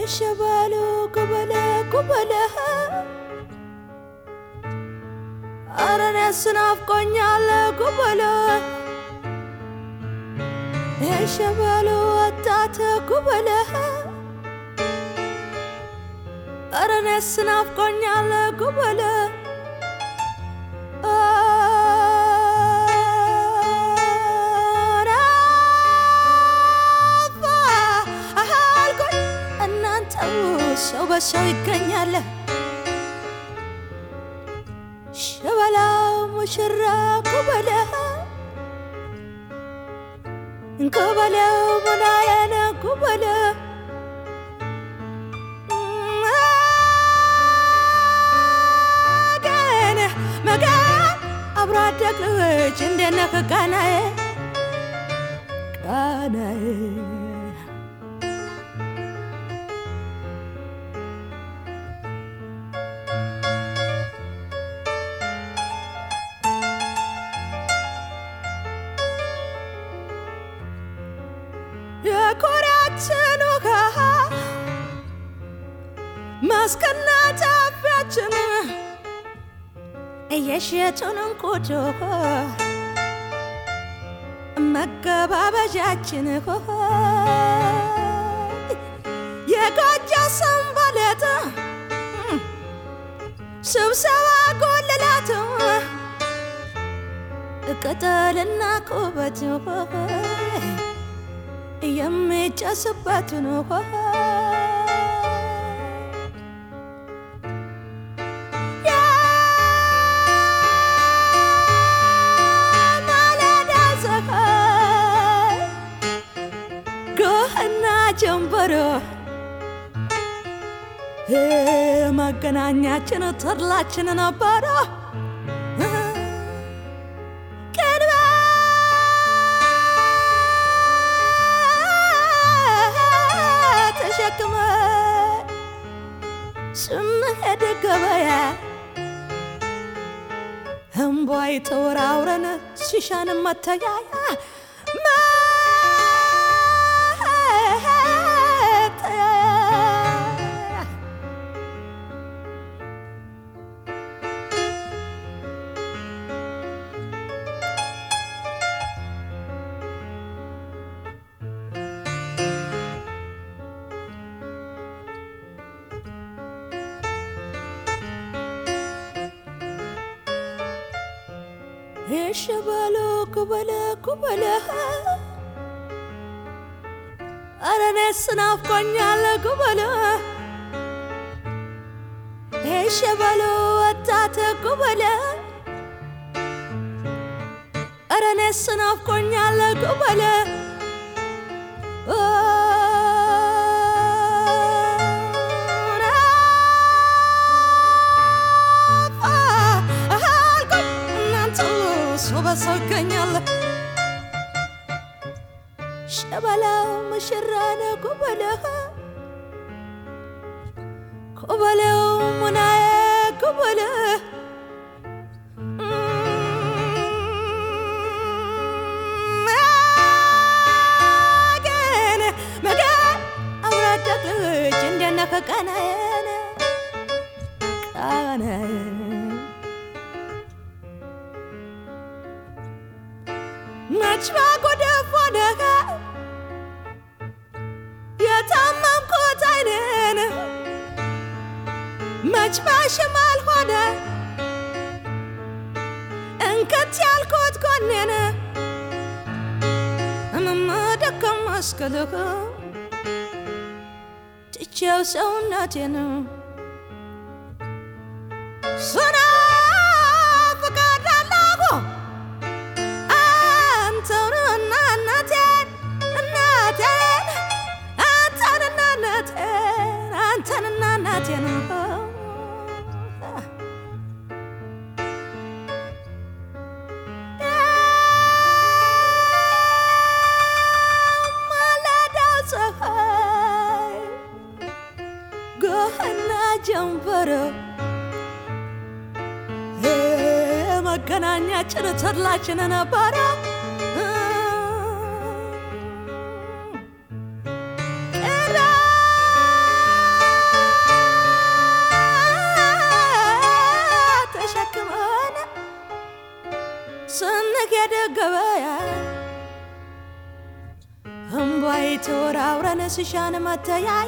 شبالو قبله أرنا سناف قنيال قبله شبالو أتات قبله أرنا سناف قنيال قبله ሰው በሰው ይገኛል ሸበላው ሙሽራ ቁበለው እንቆበለው ሙናየነ ቁበለው መገን አብሮ አደግ ልጅ እንደነህ ቃናዬ የኮሪያችን ውሃ ማስቀናት አፍያችን እየሸጡን እንቁጮ መገባበዣችን የጎጆ ሰንበሌጥ ስብሰባ ጎልላት ቅጠልና ቁበት የሚጨስበት ነው የማለዳ ፀሐይ ጎህና ጀንበሮ መገናኛችን ተድላችን ነበረ ስንሄድ ገበያ እምቧይ ተወራውረን ሲሻን መተያያ شبالو قبله أرنا سناف قنيال قبله شبالو أتات قبله أرنا سناف قنيال قبله ሰው ይገኛል ሸበላው ሙሽራነ ቁበለው ሙናዬ ቁበለው መገን አብሮ አደግ ልጅ እንደነህ ቃናዬ መችባ ጎደፍ ሆነህ የታመምኩት አይኔን መችባ ሽማል ሆነ እንከት ያልኩት ጎኔን እመደከም መስቀልህ ትቼው ሰውነቴን ጀንበሮ መገናኛችን ተድላችን ነበረ ስንሄድ ገበያ እምቧይ ተወራውረን ስሻን መተያያ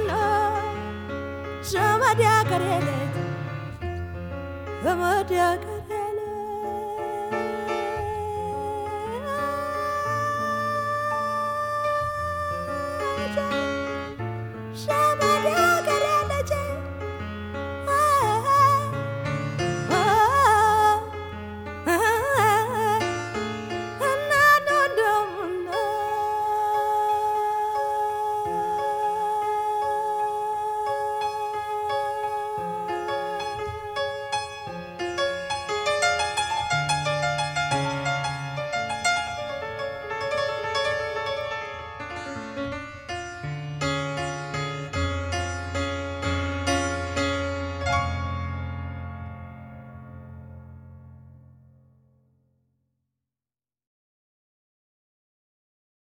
Vamos